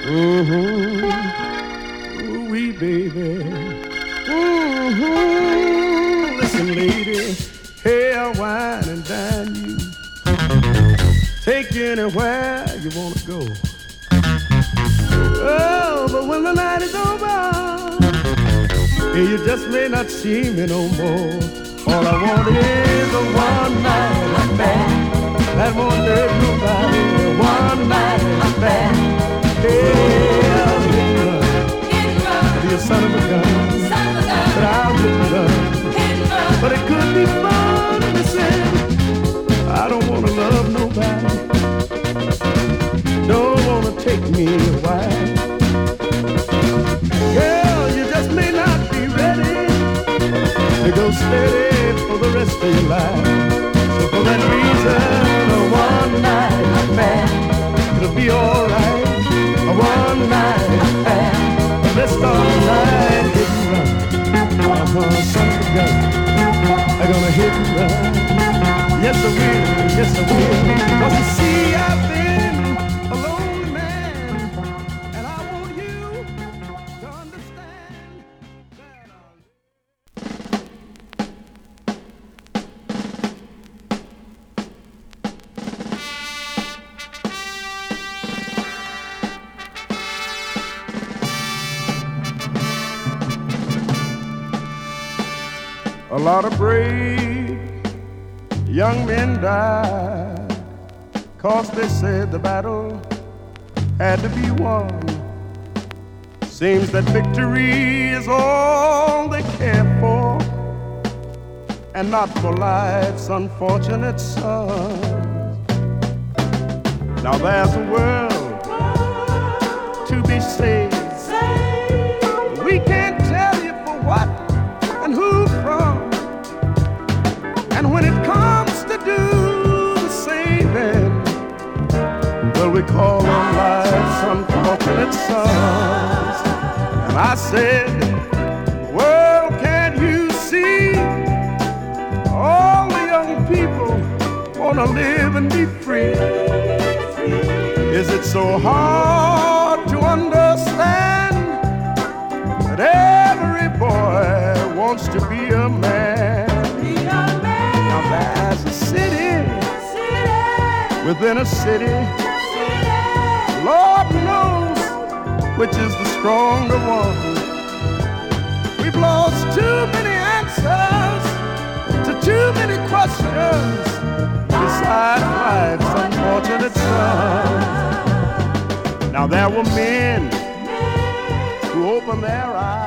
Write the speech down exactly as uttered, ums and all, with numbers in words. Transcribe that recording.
Mm-hmm. Ooh-wee, baby. Mm-hmm. Listen, lady, hey, I'll wine and dine you. Take you anywhere you want to go. Oh, but when the night is over, hey, you just may not see me no more. All I want is a one-night affair that won't hurt nobody. One night affair. Yeah, I'll hit and run. Be a son of a gun. But I'll hit and run. But it could be fun, listen. I don't wanna love nobody. Don't wanna take me a wife. Girl, you just may not be ready to go steady for the rest of your life. So for that reason, a one-night affair, it'll be alright. A one-night affair. Let's start tonight, hit and run. Uh-huh, son of a gun, I'm gonna hit and run. Yes, I will, yes, I will. 'Cause you see, I've been a lonely man, and I want you to understand that I'll... A lot of brave young men died, 'cause they said the battle had to be won. Seems that victory is all they care for, and not for life's unfortunate sons. Now there's a world to be saved. We can't tell you for what and who from. And when it comes to do the saving, well, we call on life's unfortunate sons. And I said, well, can't you see? All the young people wanna live and be free. Is it so hard to understand that every boy wants to be a man? Now there's a city, within a city, Lord knows which is the stronger one. We've lost too many answers to too many questions beside life's unfortunate son. Now there were men who opened their eyes